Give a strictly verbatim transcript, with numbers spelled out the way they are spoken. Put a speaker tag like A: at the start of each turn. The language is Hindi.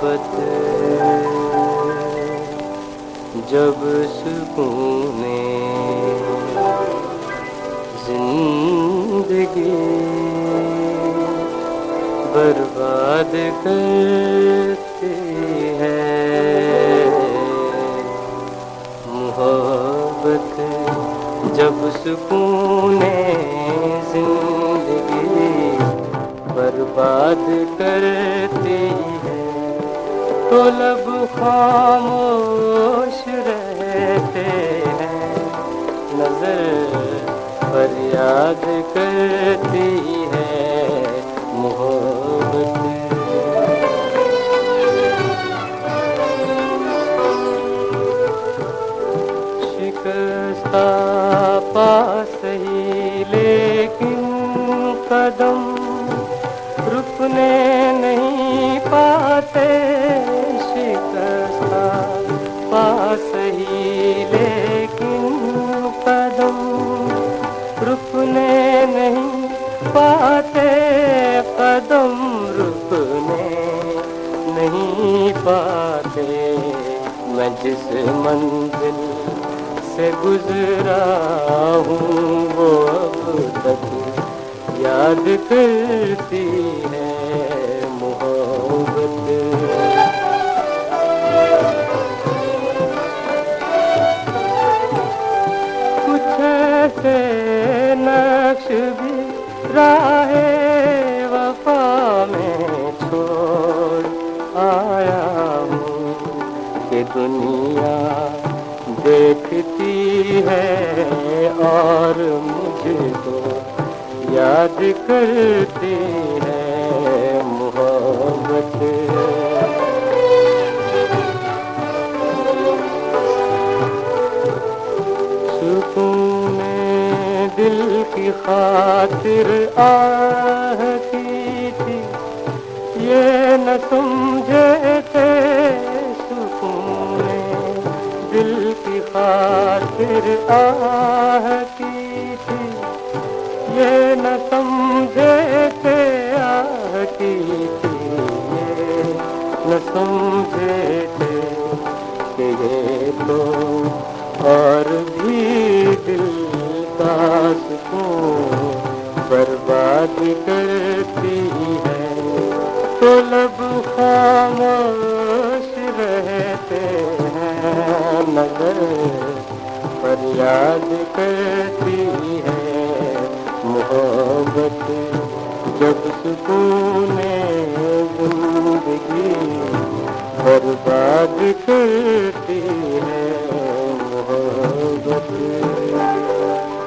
A: मोहब्बत जब सुकूने जिंदगी बर्बाद करती है। मोहब्बत जब सुकूने जिंदगी बर्बाद करती है, तो लब खामोश रहते हैं, नजर फरियाद करती है मोहब्बत। शिकस्ता पास ही लेकिन कदम रुकने नहीं पाते। शिकस्ता पास ही लेकिन कदम रुकने नहीं पाते, कदम रुकने नहीं पाते। मैं जिस मंजिल से गुजरा हूँ वो अब तक याद करती है मोहब्बत। कुछ ऐसे नक्श भी राहे वफा में छोड़ आया हूँ कि दुनिया देखती है और मुझको याद करती है मोहब्बत। सुकूने दिल की खातिर आहती थी, ये न समझे थे। सुकूने दिल की खातिर आहती थी, ये न समझे थे आहती थी, ये न समझे थे कि ये तो और भी दिल का सुकून बर्बाद करती है। तो लब खामोश रहते हैं, नजर फरियाद करती है मोहब्बत जब सुकूने जिंदगी बर्बाद करती है मोहब्बत।